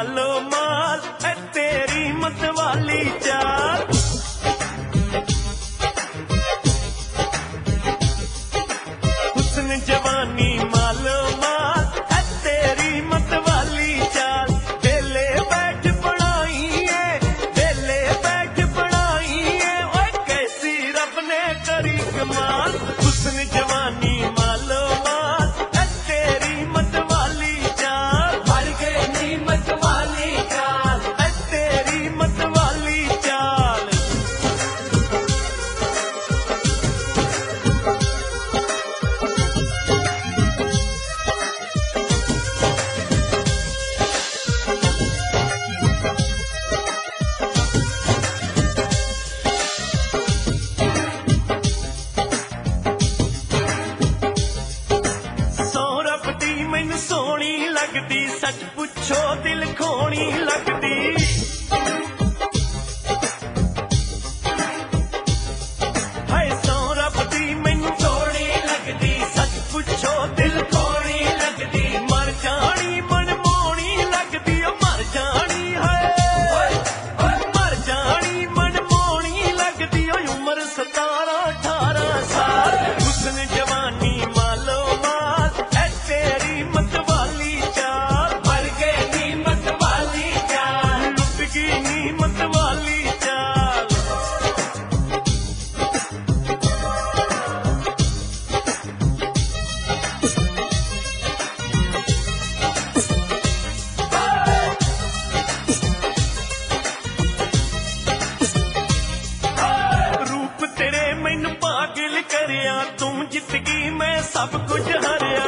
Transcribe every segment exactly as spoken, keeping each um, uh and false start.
मालो माल है तेरी मतवाली चाल। हुस्न जवानी मालो माल है तेरी मतवाली चाल। वेले बैठ पढ़ाई है, वेले बैठ पढ़ाई है, ओए कैसी रब ने करी कमाल। हुस्न जवानी मालो माल है तेरी मतवाली चाल। भर गई नी मतवाली चाल है तेरी मतवाली चाल। मैनू सोहनी लगदी, सच पुछो दिल खोनी लगदी। हाय सौ रब दी मैनू सोहनी लगदी, सच पुछो दिल खोनी लगदी। मर जानी मनमोहनी लगदी, ओ मर जानी है मर जानी मनमोहनी लगदी। ओ उम्र सतारा अठारह साल। हुस्न जवानी मालो माल है तेरी मतवाली चाल। भर गई नी मतवाली चाल, लुट गई नी मतवाली चाल। रूप तेरे मैनू पागल करिया, तुम जित गई मैं सब कुछ हरिया।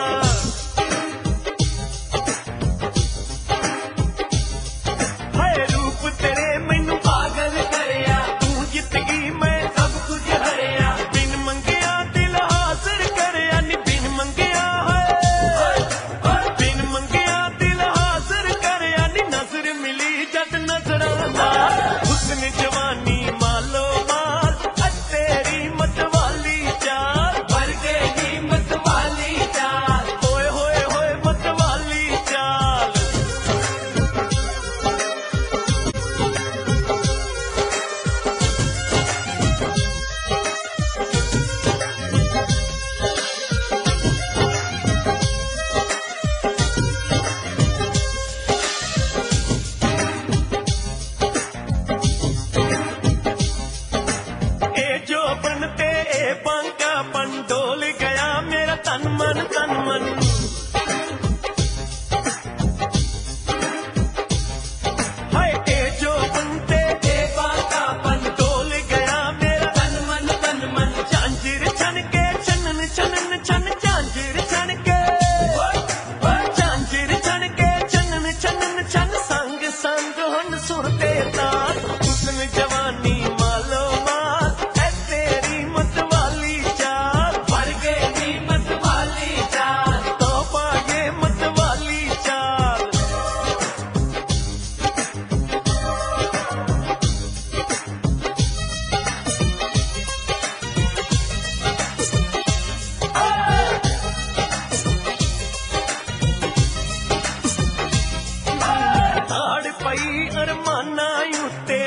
हाय रूप तेरे मैनू पागल करिया, तू जित गई मैं सब कुछ हरिया। बिन मंगिया दिल हासिल करिया नी, बिन मंगिया है बिन मंगिया दिल हासिल करिया नी। नजर मिली जद नजरां नाल। हुस्न जवानी मालो माल है तेरी मतवाली चाल। भर गई नी मतवाली चाल, ओए होए होए मतवाली चाल। ए जो बनते ए बांका पन, डोल गया मेरा तन मन तन मन। हाय ए जो बनते ए बांका पन, डोल गया मेरा तन मन तन मन। झांझर छन के छनन छनन छन, झांझर छन के झांझर छन के छनन छनन छन। संग संग हुन सुरते ताल। हुस्न जवानी मालो माल है तेरी मतवाली चाल। भर गई नी मतवाली चाल, तो पागे मतवाली चाल। ताड़ पई अरमाना उत्ते,